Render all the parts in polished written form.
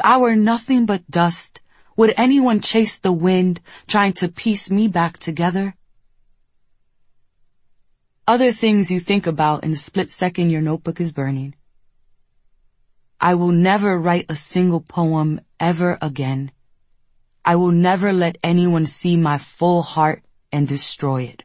I were nothing but dust, would anyone chase the wind, trying to piece me back together? Other things you think about in the split second your notebook is burning. I will never write a single poem ever again. I will never let anyone see my full heart and destroy it.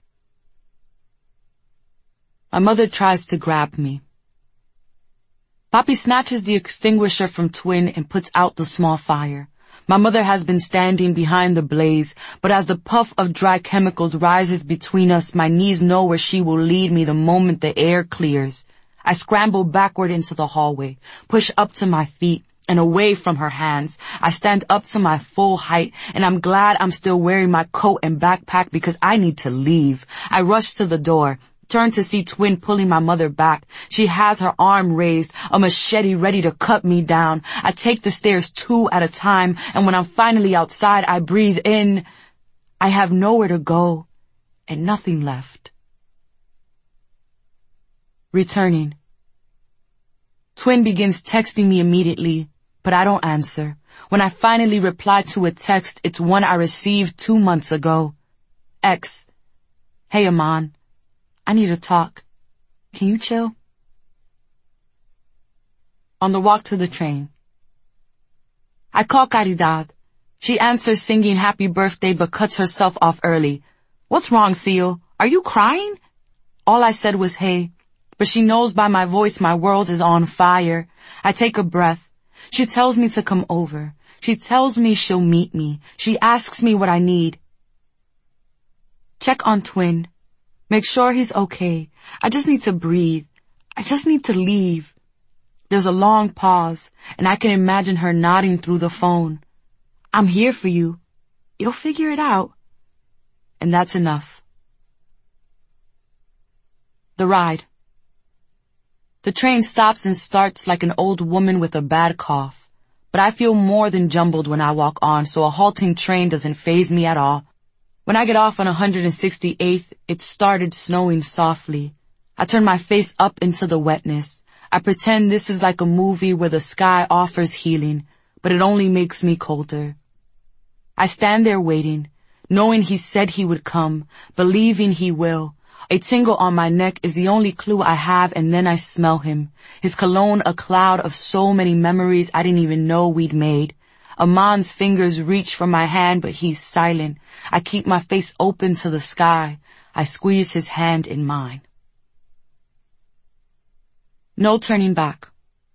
My mother tries to grab me. Papi snatches the extinguisher from Twin and puts out the small fire. My mother has been standing behind the blaze, but as the puff of dry chemicals rises between us, my knees know where she will lead me the moment the air clears. I scramble backward into the hallway, push up to my feet and away from her hands. I stand up to my full height, and I'm glad I'm still wearing my coat and backpack because I need to leave. I rush to the door, turn to see Twin pulling my mother back. She has her arm raised, a machete ready to cut me down. I take the stairs 2 at a time, and when I'm finally outside, I breathe in. I have nowhere to go and nothing left. Returning. Twin begins texting me immediately, but I don't answer. When I finally reply to a text, it's one I received 2 months ago. X. Hey, Aman. I need to talk. Can you chill? On the walk to the train. I call Caridad. She answers singing happy birthday but cuts herself off early. What's wrong, Seal? Are you crying? All I said was hey, but she knows by my voice my world is on fire. I take a breath. She tells me to come over. She tells me she'll meet me. She asks me what I need. Check on Twin. Make sure he's okay. I just need to breathe. I just need to leave. There's a long pause, and I can imagine her nodding through the phone. I'm here for you. You'll figure it out. And that's enough. The ride. The train stops and starts like an old woman with a bad cough. But I feel more than jumbled when I walk on, so a halting train doesn't faze me at all. When I get off on 168th, it started snowing softly. I turn my face up into the wetness. I pretend this is like a movie where the sky offers healing, but it only makes me colder. I stand there waiting, knowing he said he would come, believing he will. A tingle on my neck is the only clue I have, and then I smell him. His cologne a cloud of so many memories I didn't even know we'd made. Aman's fingers reach for my hand, but he's silent. I keep my face open to the sky. I squeeze his hand in mine. No turning back.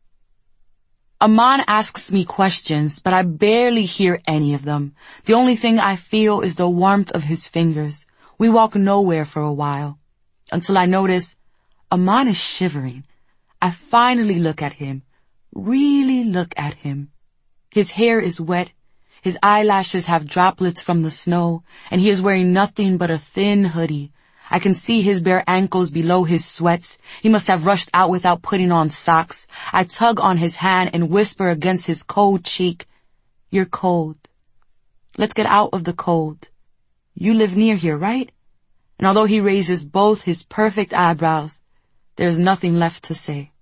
Aman asks me questions, but I barely hear any of them. The only thing I feel is the warmth of his fingers. We walk nowhere for a while, until I notice Aman is shivering. I finally look at him, really look at him. His hair is wet, his eyelashes have droplets from the snow, and he is wearing nothing but a thin hoodie. I can see his bare ankles below his sweats. He must have rushed out without putting on socks. I tug on his hand and whisper against his cold cheek, "You're cold. Let's get out of the cold. You live near here, right?" And although he raises both his perfect eyebrows, there's nothing left to say.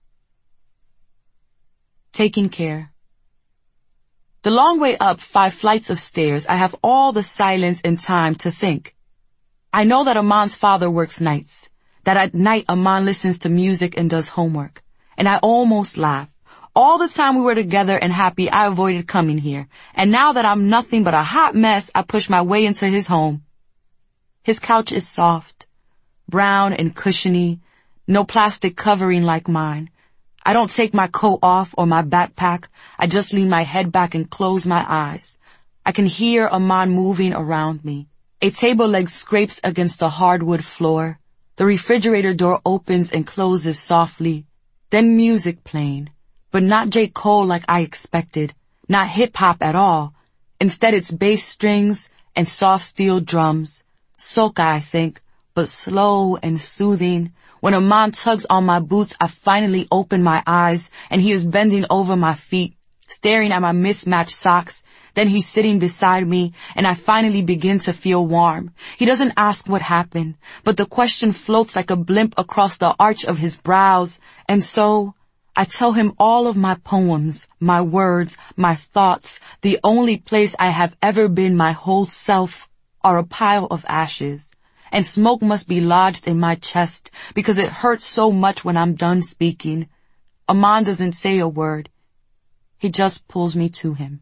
Taking care. The long way up 5 flights of stairs, I have all the silence and time to think. I know that Aman's father works nights, that at night Aman listens to music and does homework, and I almost laugh. All the time we were together and happy, I avoided coming here, and now that I'm nothing but a hot mess, I push my way into his home. His couch is soft, brown and cushiony, no plastic covering like mine. I don't take my coat off or my backpack. I just lean my head back and close my eyes. I can hear Aman moving around me. A table leg scrapes against the hardwood floor. The refrigerator door opens and closes softly. Then music playing, but not J. Cole like I expected. Not hip-hop at all. Instead it's bass strings and soft steel drums. Soca, I think, but slow and soothing. When Aman tugs on my boots, I finally open my eyes, and he is bending over my feet, staring at my mismatched socks. Then he's sitting beside me, and I finally begin to feel warm. He doesn't ask what happened, but the question floats like a blimp across the arch of his brows, and so I tell him all of my poems, my words, my thoughts. The only place I have ever been my whole self are a pile of ashes. And smoke must be lodged in my chest because it hurts so much when I'm done speaking. Aman doesn't say a word. He just pulls me to him.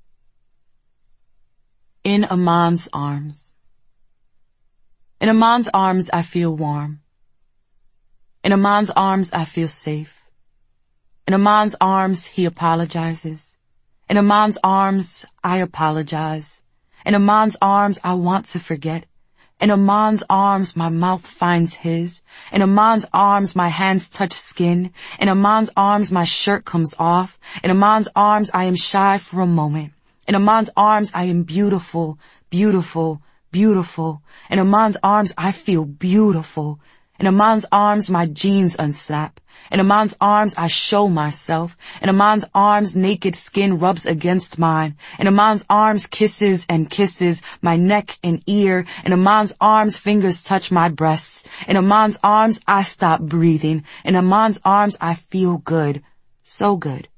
In Aman's arms. In Aman's arms I feel warm. In Aman's arms I feel safe. In Aman's arms he apologizes. In Aman's arms I apologize. In Aman's arms I want to forget. In Aman's arms my mouth finds his. In Aman's arms my hands touch skin. In Aman's arms my shirt comes off. In Aman's arms I am shy for a moment. In Aman's arms I am beautiful, beautiful, beautiful. In Aman's arms I feel beautiful. In Aman's arms my jeans unsnap. In Aman's arms I show myself. In Aman's arms naked skin rubs against mine. In Aman's arms kisses and kisses my neck and ear. In Aman's arms fingers touch my breasts. In Aman's arms I stop breathing. In Aman's arms I feel good. So good.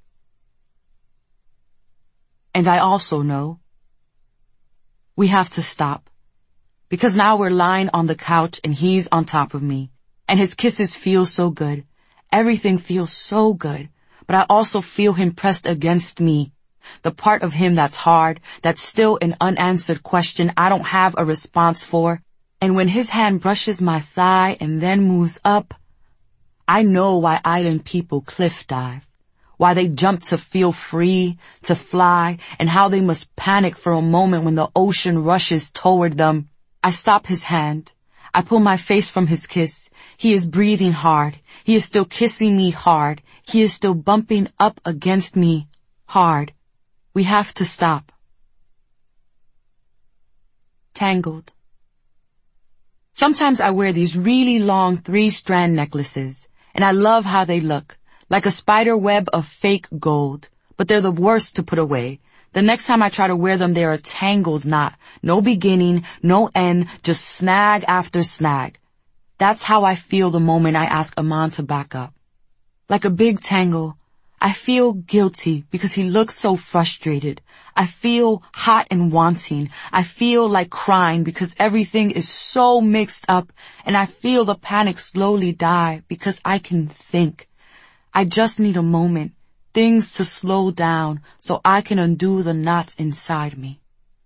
And I also know we have to stop. Because now we're lying on the couch and he's on top of me. And his kisses feel so good. Everything feels so good. But I also feel him pressed against me. The part of him that's hard, that's still an unanswered question I don't have a response for. And when his hand brushes my thigh and then moves up, I know why island people cliff dive. Why they jump to feel free, to fly, and how they must panic for a moment when the ocean rushes toward them. I stop his hand. I pull my face from his kiss. He is breathing hard. He is still kissing me hard. He is still bumping up against me hard. We have to stop. Tangled. Sometimes I wear these really long 3-strand necklaces, and I love how they look, like a spider web of fake gold, but they're the worst to put away. The next time I try to wear them, they're a tangled knot. No beginning, no end, just snag after snag. That's how I feel the moment I ask Aman to back up. Like a big tangle, I feel guilty because he looks so frustrated. I feel hot and wanting. I feel like crying because everything is so mixed up, and I feel the panic slowly die because I can think. I just need a moment. Things to slow down so I can undo the knots inside me.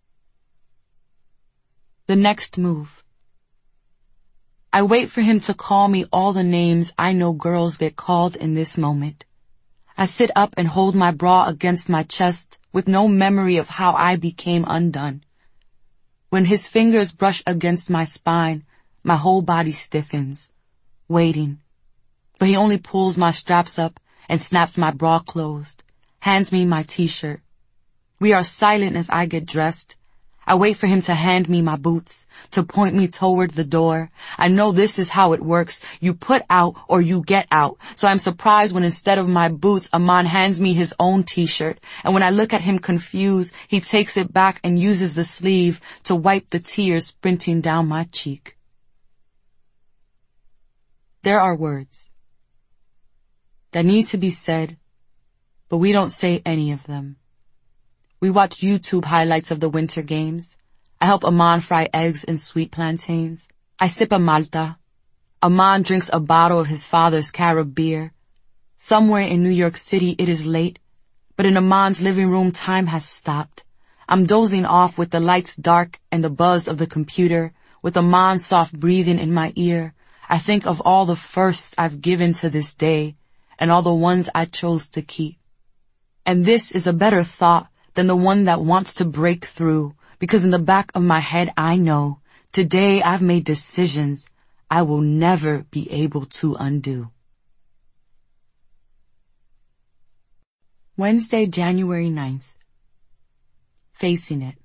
The next move. I wait for him to call me all the names I know girls get called in this moment. I sit up and hold my bra against my chest with no memory of how I became undone. When his fingers brush against my spine, my whole body stiffens, waiting. But he only pulls my straps up and snaps my bra closed, hands me my t-shirt. We are silent as I get dressed. I wait for him to hand me my boots, to point me toward the door. I know this is how it works. You put out or you get out. So I'm surprised when instead of my boots, Aman hands me his own t-shirt. And when I look at him confused, he takes it back and uses the sleeve to wipe the tears sprinting down my cheek. There are words that need to be said, but we don't say any of them. We watch YouTube highlights of the Winter Games. I help Aman fry eggs and sweet plantains. I sip a Malta. Aman drinks a bottle of his father's Carib beer. Somewhere in New York City it is late, but in Aman's living room time has stopped. I'm dozing off with the lights dark and the buzz of the computer, with Aman's soft breathing in my ear. I think of all the firsts I've given to this day, and all the ones I chose to keep. And this is a better thought than the one that wants to break through, because in the back of my head I know, today I've made decisions I will never be able to undo. Wednesday, January 9th. Facing it.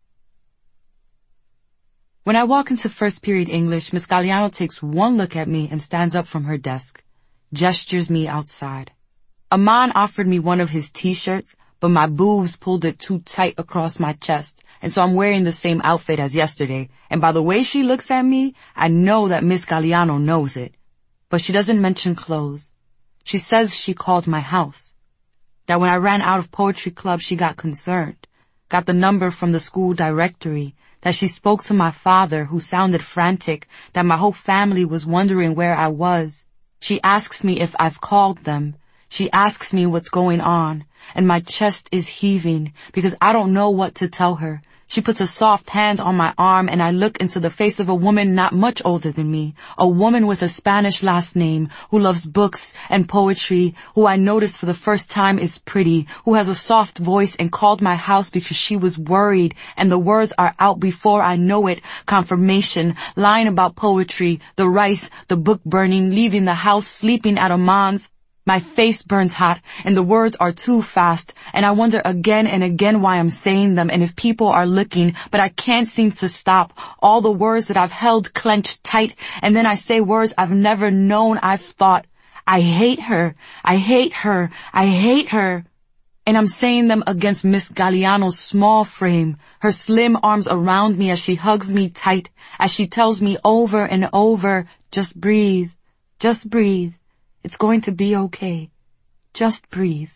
When I walk into first period English, Miss Galliano takes one look at me and stands up from her desk, gestures me outside. Aman offered me one of his t-shirts, but my boobs pulled it too tight across my chest, and so I'm wearing the same outfit as yesterday, and by the way she looks at me, I know that Miss Galliano knows it. But she doesn't mention clothes. She says she called my house. That when I ran out of poetry club, she got concerned. Got the number from the school directory. That she spoke to my father, who sounded frantic. That my whole family was wondering where I was. She asks me if I've called them. She asks me what's going on. And my chest is heaving because I don't know what to tell her. She puts a soft hand on my arm and I look into the face of a woman not much older than me, a woman with a Spanish last name, who loves books and poetry, who I noticed for the first time is pretty, who has a soft voice and called my house because she was worried, and the words are out before I know it. Confirmation, lying about poetry, the rice, the book burning, leaving the house, sleeping at Aman's. My face burns hot, and the words are too fast, and I wonder again and again why I'm saying them, and if people are looking, but I can't seem to stop. All the words that I've held clenched tight, and then I say words I've never known I've thought. I hate her. I hate her. I hate her. And I'm saying them against Miss Galliano's small frame, her slim arms around me as she hugs me tight, as she tells me over and over, just breathe, just breathe. It's going to be okay. Just breathe.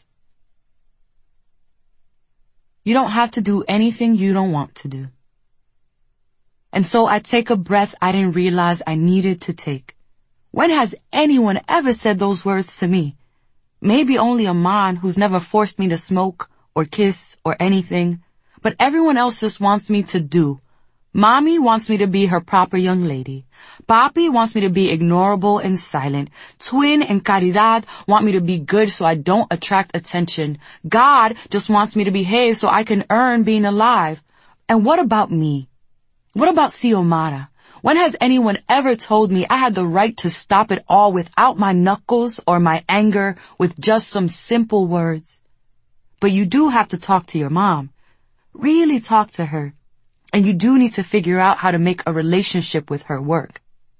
You don't have to do anything you don't want to do. And so I take a breath I didn't realize I needed to take. When has anyone ever said those words to me? Maybe only Aman, who's never forced me to smoke or kiss or anything. But everyone else just wants me to do. Mommy wants me to be her proper young lady. Papi wants me to be ignorable and silent. Twin and Caridad want me to be good so I don't attract attention. God just wants me to behave so I can earn being alive. And what about me? What about Xiomara? When has anyone ever told me I had the right to stop it all without my knuckles or my anger, with just some simple words? But you do have to talk to your mom. Really talk to her. And you do need to figure out how to make a relationship with her work.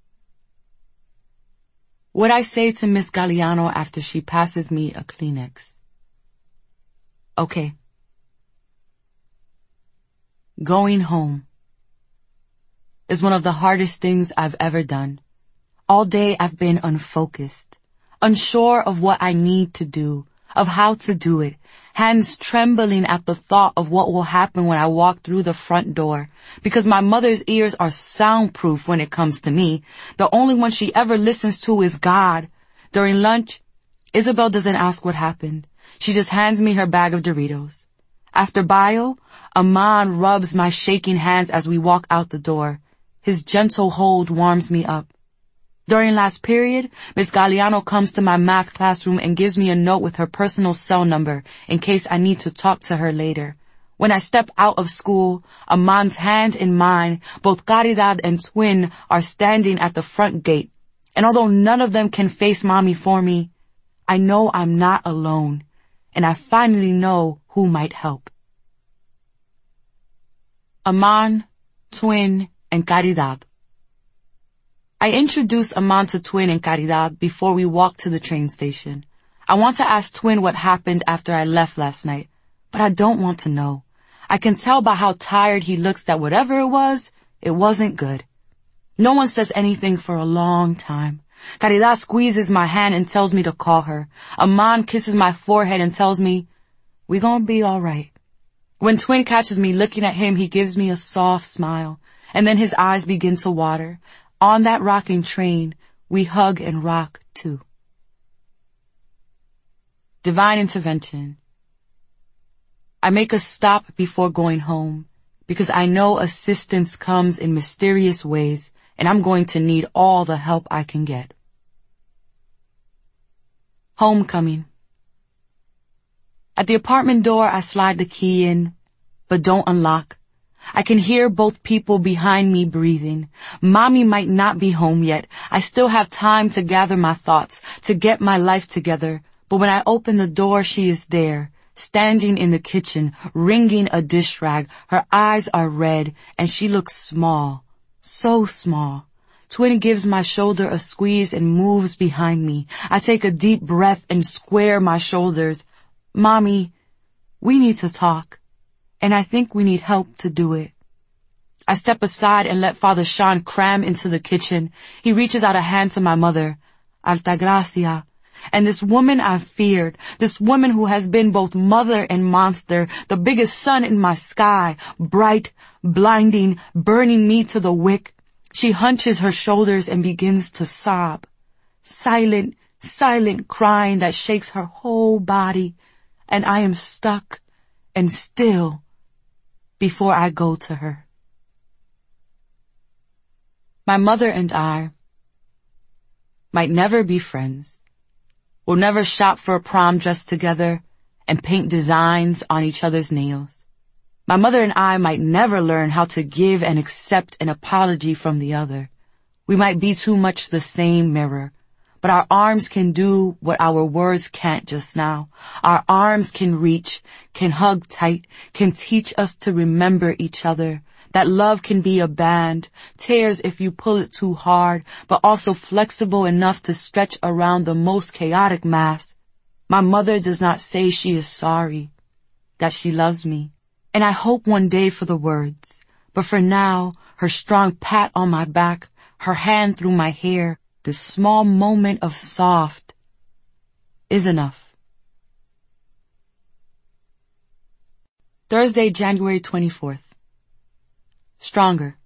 What I say to Miss Galliano after she passes me a Kleenex. Okay. Going home is one of the hardest things I've ever done. All day I've been unfocused, unsure of what I need to do, of how to do it, hands trembling at the thought of what will happen when I walk through the front door, because my mother's ears are soundproof when it comes to me. The only one she ever listens to is God. During lunch, Isabel doesn't ask what happened. She just hands me her bag of Doritos. After bio, Aman rubs my shaking hands as we walk out the door. His gentle hold warms me up. During last period, Miss Galliano comes to my math classroom and gives me a note with her personal cell number in case I need to talk to her later. When I step out of school, Aman's hand in mine, both Caridad and Twin are standing at the front gate. And although none of them can face Mommy for me, I know I'm not alone. And I finally know who might help. Aman, Twin, and Caridad. I introduce Aman to Twin and Caridad before we walk to the train station. I want to ask Twin what happened after I left last night, but I don't want to know. I can tell by how tired he looks that whatever it wasn't good. No one says anything for a long time. Caridad squeezes my hand and tells me to call her. Aman kisses my forehead and tells me, "We gonna be all right." When Twin catches me looking at him, he gives me a soft smile, and then his eyes begin to water. On that rocking train, we hug and rock too. Divine intervention. I make a stop before going home because I know assistance comes in mysterious ways and I'm going to need all the help I can get. Homecoming. At the apartment door, I slide the key in, but don't unlock. I can hear both people behind me breathing. Mommy might not be home yet. I still have time to gather my thoughts, to get my life together. But when I open the door, she is there, standing in the kitchen, wringing a dish rag. Her eyes are red, and she looks small, so small. Twin gives my shoulder a squeeze and moves behind me. I take a deep breath and square my shoulders. Mommy, we need to talk. And I think we need help to do it. I step aside and let Father Sean cram into the kitchen. He reaches out a hand to my mother. Altagracia. And this woman I feared, this woman who has been both mother and monster, the biggest sun in my sky, bright, blinding, burning me to the wick, she hunches her shoulders and begins to sob. Silent, silent crying that shakes her whole body, and I am stuck and still before I go to her. My mother and I might never be friends. We'll never shop for a prom dress together and paint designs on each other's nails. My mother and I might never learn how to give and accept an apology from the other. We might be too much the same mirror, but our arms can do what our words can't just now. Our arms can reach, can hug tight, can teach us to remember each other. That love can be a band, tears if you pull it too hard, but also flexible enough to stretch around the most chaotic mass. My mother does not say she is sorry, that she loves me. And I hope one day for the words. But for now, her strong pat on my back, her hand through my hair, this small moment of soft is enough. Thursday, January 24th. Stronger.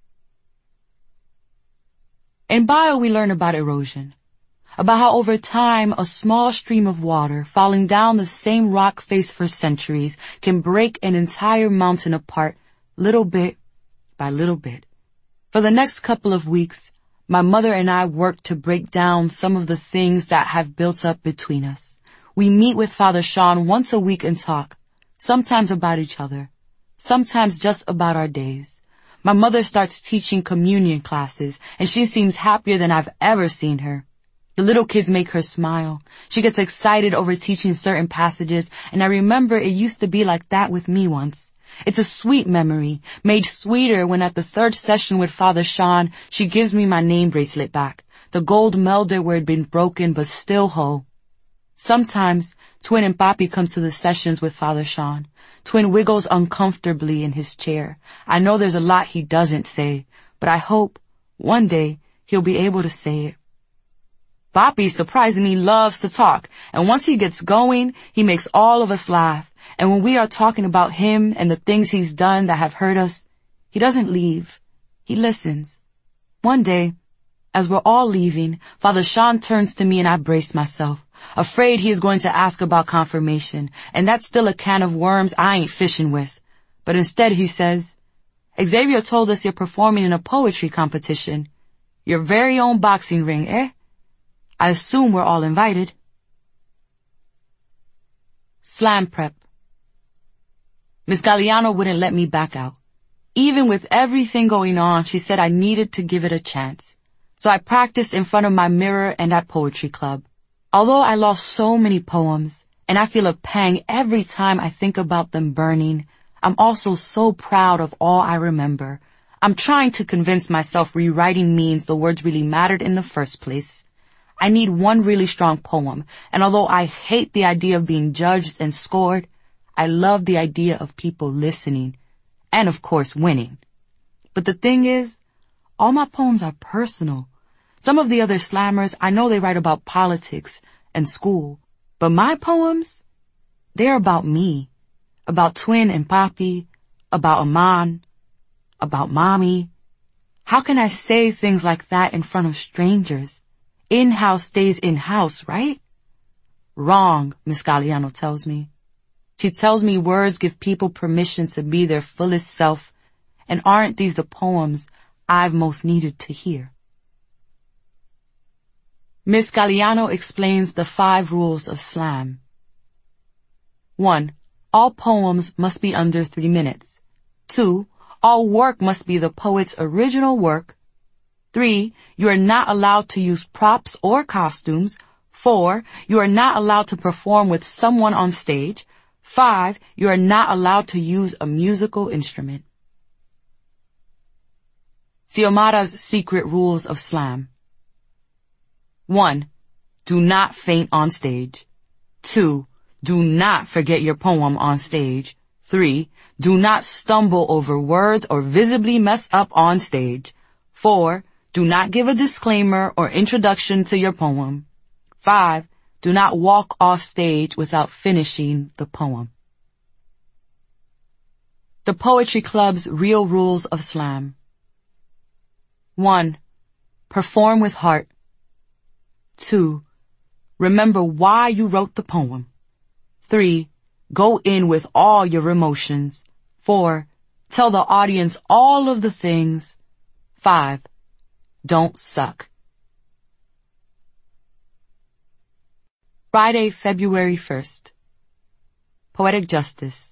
In bio, we learn about erosion, about how over time a small stream of water falling down the same rock face for centuries can break an entire mountain apart little bit by little bit. For the next couple of weeks, my mother and I worked to break down some of the things that have built up between us. We meet with Father Sean once a week and talk, sometimes about each other, sometimes just about our days. My mother starts teaching communion classes, and she seems happier than I've ever seen her. The little kids make her smile. She gets excited over teaching certain passages, and I remember it used to be like that with me once. It's a sweet memory, made sweeter when at the third session with Father Sean, she gives me my name bracelet back, the gold melder where it'd been broken but still whole. Sometimes, Twin and Papi come to the sessions with Father Sean. Twin wiggles uncomfortably in his chair. I know there's a lot he doesn't say, but I hope one day he'll be able to say it. Papi surprisingly loves to talk, and once he gets going, he makes all of us laugh. And when we are talking about him and the things he's done that have hurt us, he doesn't leave. He listens. One day, as we're all leaving, Father Sean turns to me and I brace myself, afraid he is going to ask about confirmation, and that's still a can of worms I ain't fishing with. But instead he says, Xavier told us you're performing in a poetry competition. Your very own boxing ring, eh? I assume we're all invited. Slam prep. Miss Galliano wouldn't let me back out. Even with everything going on, she said I needed to give it a chance. So I practiced in front of my mirror and at poetry club. Although I lost so many poems, and I feel a pang every time I think about them burning, I'm also so proud of all I remember. I'm trying to convince myself rewriting means the words really mattered in the first place. I need one really strong poem, and although I hate the idea of being judged and scored, I love the idea of people listening, and of course winning. But the thing is, all my poems are personal. Some of the other slammers, I know they write about politics and school, but my poems, they're about me, about Twin and Papi, about Aman, about Mommy. How can I say things like that in front of strangers? In-house stays in-house, right? Wrong, Miss Galliano tells me. She tells me words give people permission to be their fullest self, and aren't these the poems I've most needed to hear? Miss Galliano explains the 5 rules of slam. 1. All poems must be under 3 minutes. 2. All work must be the poet's original work. 3. You are not allowed to use props or costumes. 4. You are not allowed to perform with someone on stage. 5. You are not allowed to use a musical instrument. Xiomara's secret rules of slam. 1. Do not faint on stage. 2. Do not forget your poem on stage. 3. Do not stumble over words or visibly mess up on stage. 4. Do not give a disclaimer or introduction to your poem. 5. do not walk off stage without finishing the poem. The Poetry Club's Real Rules of Slam. 1. Perform with heart. 2. Remember why you wrote the poem. 3. Go in with all your emotions. 4. Tell the audience all of the things. 5. Don't suck. Friday, February 1st. Poetic Justice.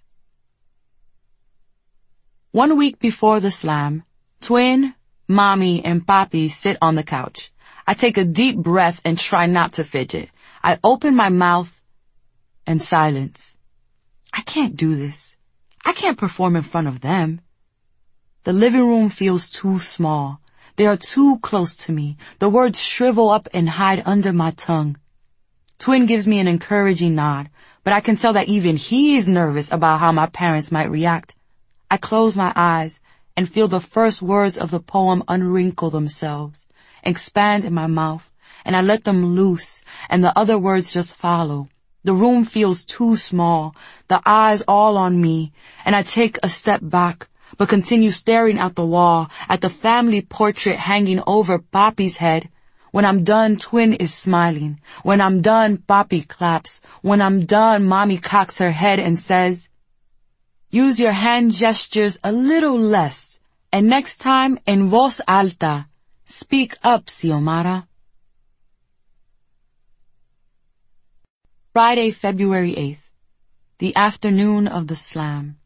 1 week before the slam, Twin, Mommy, and Papi sit on the couch. I take a deep breath and try not to fidget. I open my mouth and silence. I can't do this. I can't perform in front of them. The living room feels too small. They are too close to me. The words shrivel up and hide under my tongue. Twin gives me an encouraging nod, but I can tell that even he is nervous about how my parents might react. I close my eyes and feel the first words of the poem unwrinkle themselves, expand in my mouth, and I let them loose, and the other words just follow. The room feels too small, the eyes all on me, and I take a step back, but continue staring at the wall, at the family portrait hanging over Papi's head. When I'm done, Twin is smiling. When I'm done, Papi claps. When I'm done, Mommy cocks her head and says, "Use your hand gestures a little less, and next time en voz alta. Speak up, Xiomara." Friday, February 8th. The afternoon of the slam.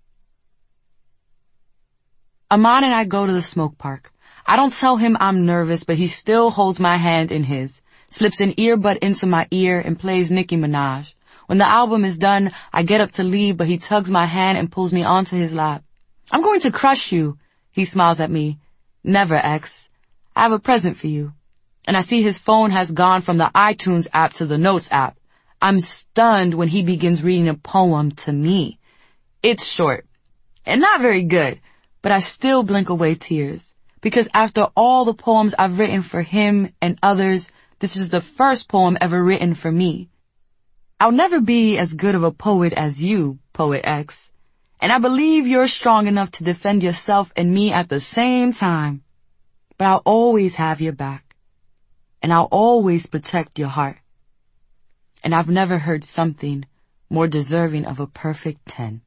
Aman and I go to the smoke park. I don't tell him I'm nervous, but he still holds my hand in his, slips an earbud into my ear, and plays Nicki Minaj. When the album is done, I get up to leave, but he tugs my hand and pulls me onto his lap. "I'm going to crush you," he smiles at me. "Never, X. I have a present for you." And I see his phone has gone from the iTunes app to the Notes app. I'm stunned when he begins reading a poem to me. It's short and not very good, but I still blink away tears. Because after all the poems I've written for him and others, this is the first poem ever written for me. I'll never be as good of a poet as you, Poet X, and I believe you're strong enough to defend yourself and me at the same time. But I'll always have your back, and I'll always protect your heart. And I've never heard something more deserving of a perfect 10.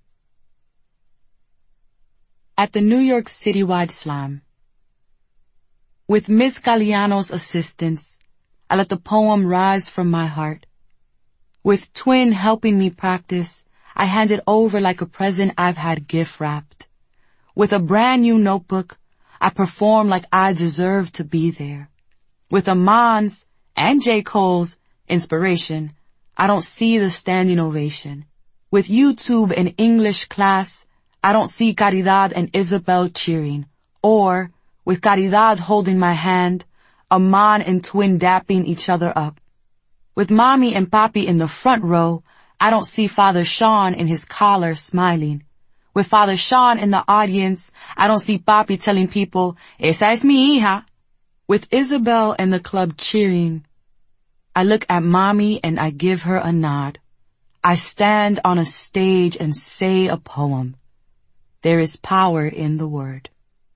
At the New York Citywide Slam. With Miss Galliano's assistance, I let the poem rise from my heart. With Twin helping me practice, I hand it over like a present I've had gift wrapped. With a brand new notebook, I perform like I deserve to be there. With Aman's and J. Cole's inspiration, I don't see the standing ovation. With YouTube and English class, I don't see Caridad and Isabel cheering. Or, with Caridad holding my hand, Aman and Twin dapping each other up. With Mommy and Papi in the front row, I don't see Father Sean in his collar smiling. With Father Sean in the audience, I don't see Papi telling people, "Esa es mi hija." With Isabel and the club cheering, I look at Mommy and I give her a nod. I stand on a stage and say a poem. There is power in the word.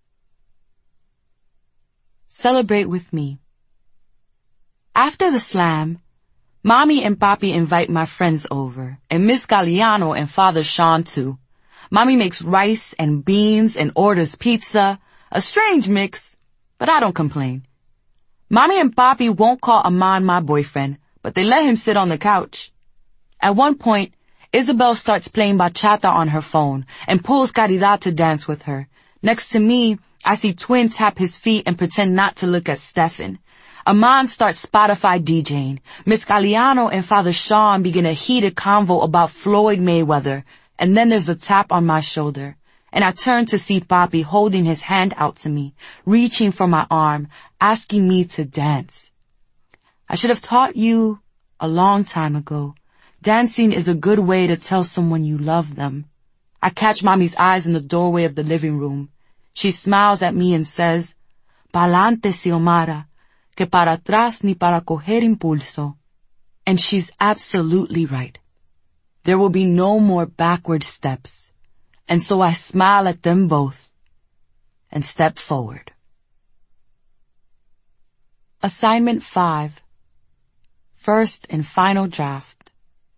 Celebrate with me. After the slam, Mommy and Papi invite my friends over, and Miss Galliano and Father Sean too. Mommy makes rice and beans and orders pizza, a strange mix, but I don't complain. Mommy and Papi won't call Aman my boyfriend, but they let him sit on the couch. At one point, Isabel starts playing bachata on her phone and pulls Caridad to dance with her. Next to me, I see Twin tap his feet and pretend not to look at Stefan. Aman starts Spotify DJing. Miss Galliano and Father Sean begin a heated convo about Floyd Mayweather, and then there's a tap on my shoulder. And I turn to see Papi holding his hand out to me, reaching for my arm, asking me to dance. I should have taught you a long time ago. Dancing is a good way to tell someone you love them. I catch Mommy's eyes in the doorway of the living room. She smiles at me and says, "Pa'lante, Xiomara, que para atrás ni para coger impulso." And she's absolutely right. There will be no more backward steps. And so I smile at them both and step forward. Assignment 5. First and final draft.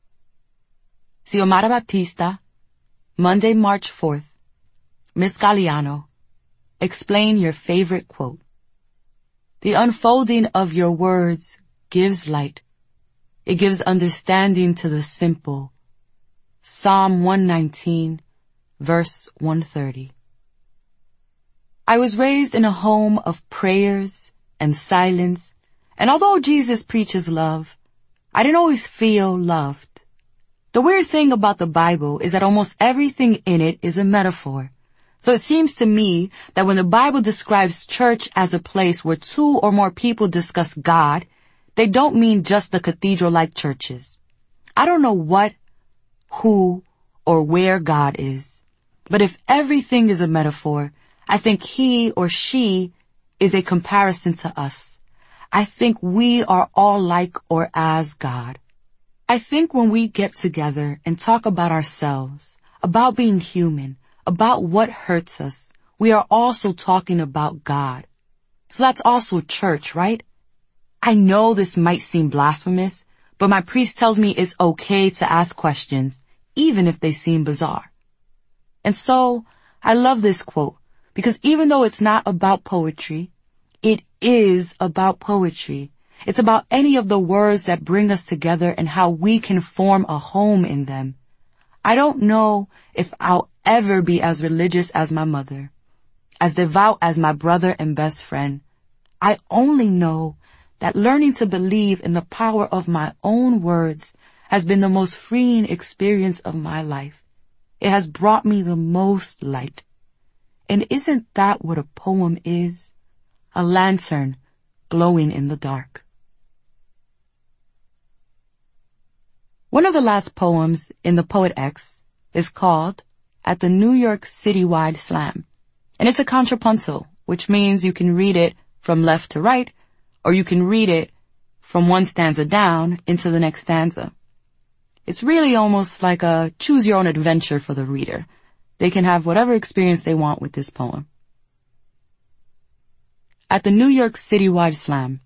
Xiomara Baptista, Monday, March 4th. Miss Galliano, explain your favorite quote. The unfolding of your words gives light. It gives understanding to the simple. Psalm 119, verse 130. I was raised in a home of prayers and silence, and although Jesus preaches love, I didn't always feel loved. The weird thing about the Bible is that almost everything in it is a metaphor. So it seems to me that when the Bible describes church as a place where 2 or more people discuss God, they don't mean just the cathedral-like churches. I don't know what, who, or where God is. But if everything is a metaphor, I think he or she is a comparison to us. I think we are all like or as God. I think when we get together and talk about ourselves, about being human, about what hurts us, we are also talking about God. So that's also church, right? I know this might seem blasphemous, but my priest tells me it's okay to ask questions, even if they seem bizarre. And so, I love this quote, because even though it's not about poetry, it is about poetry. It's about any of the words that bring us together and how we can form a home in them. I don't know if I'll ever be as religious as my mother, as devout as my brother and best friend. I only know that learning to believe in the power of my own words has been the most freeing experience of my life. It has brought me the most light. And isn't that what a poem is? A lantern glowing in the dark. One of the last poems in the Poet X is called At the New York Citywide Slam. And it's a contrapuntal, which means you can read it from left to right, or you can read it from one stanza down into the next stanza. It's really almost like a choose-your-own adventure for the reader. They can have whatever experience they want with this poem. At the New York Citywide Slam.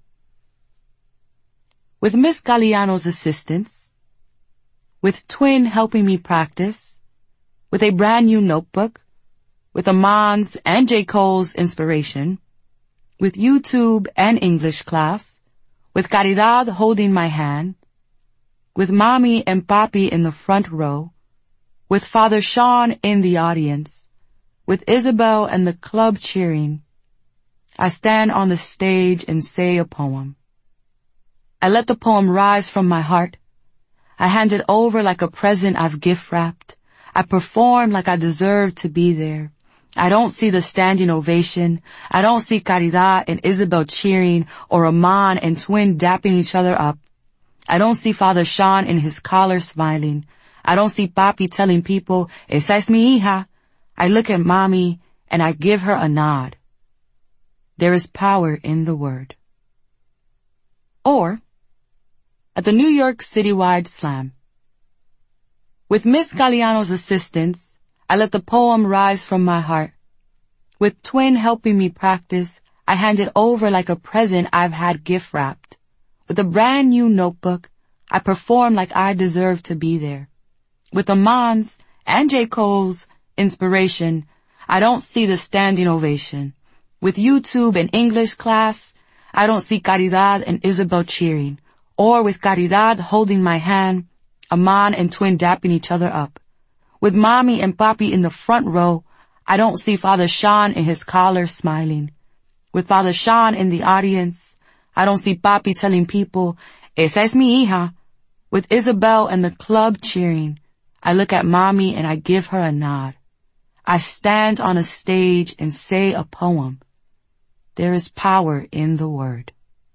With Miss Galliano's assistance, with Twin helping me practice, with a brand new notebook, with Amon's and J. Cole's inspiration, with YouTube and English class, with Caridad holding my hand, with Mommy and Papi in the front row, with Father Sean in the audience, with Isabel and the club cheering, I stand on the stage and say a poem. I let the poem rise from my heart. I hand it over like a present I've gift-wrapped. I perform like I deserve to be there. I don't see the standing ovation. I don't see Caridad and Isabel cheering or Amon and Twin dapping each other up. I don't see Father Sean in his collar smiling. I don't see Papi telling people, "Esa es mi hija." I look at Mommy and I give her a nod. There is power in the word. Or, at the New York Citywide Slam. With Miss Galliano's assistance, I let the poem rise from my heart. With Twin helping me practice, I hand it over like a present I've had gift-wrapped. With a brand new notebook, I perform like I deserve to be there. With Amon's and J. Cole's inspiration, I don't see the standing ovation. With YouTube and English class, I don't see Caridad and Isabel cheering. Or with Caridad holding my hand, Amon and Twin dapping each other up. With Mommy and Papi in the front row, I don't see Father Sean in his collar smiling. With Father Sean in the audience, I don't see Papi telling people, "Esa es mi hija." With Isabel and the club cheering, I look at Mommy and I give her a nod. I stand on a stage and say a poem. There is power in the word.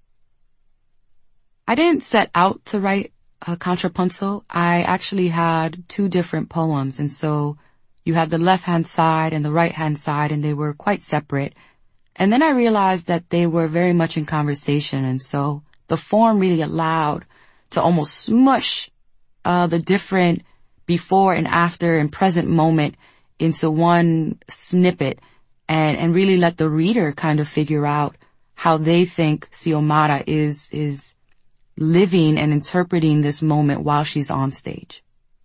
I didn't set out to write a contrapuntal. I actually had 2 different poems, and so you had the left-hand side and the right-hand side, and they were quite separate. And then I realized that they were very much in conversation, and so the form really allowed to almost smush the different before and after and present moment into one snippet and really let the reader kind of figure out how they think Xiomara is living and interpreting this moment while she's on stage.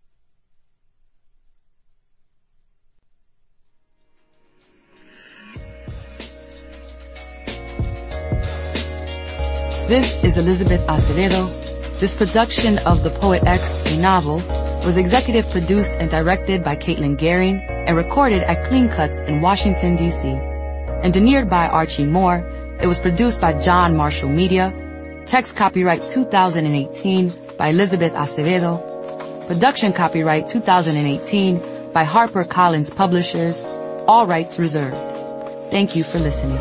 This is Elizabeth Acevedo. This production of The Poet X, a novel, was executive produced and directed by Caitlin Gehring and recorded at Clean Cuts in Washington, D.C. Engineered by Archie Moore, it was produced by John Marshall Media. Text copyright 2018 by Elizabeth Acevedo. Production copyright 2018 by HarperCollins Publishers. All rights reserved. Thank you for listening.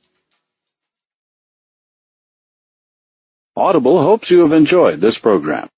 Audible hopes you have enjoyed this program.